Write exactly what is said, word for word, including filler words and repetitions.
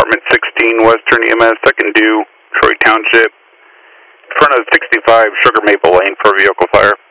Department sixteen, Western E M S, second due, Troy Township, in front of sixty-five Sugar Maple Lane for a vehicle fire.